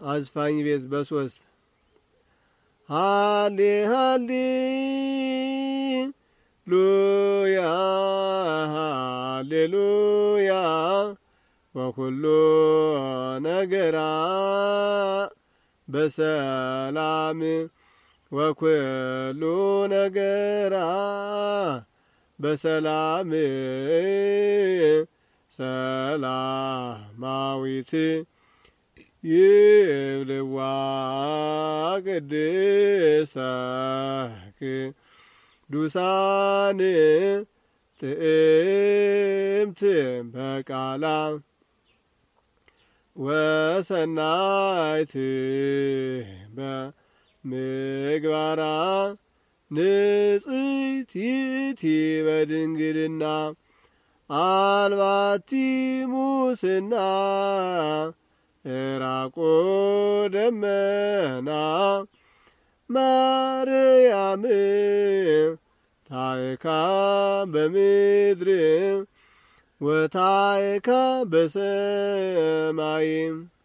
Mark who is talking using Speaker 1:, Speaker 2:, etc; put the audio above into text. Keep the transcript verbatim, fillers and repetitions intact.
Speaker 1: አዝፋኝ ቤት በሶስት ሃሌ ሃሌ ሉያ ሃሌሉያ ወኩሉ ነገራ በሰላም ወኩሉ ነገራ በሰላም ሰላማዊት ይብልዋ ቅድስተ ቅዱሳን ጥዕምት በቃላ ወሰናይት በምግባራ ንጽሕት ይእቲ በድንግልና አልባቲ ሙስና ዕራቆ ደመና ማርያም ታይካ በምድር ወታይካ በሰማይ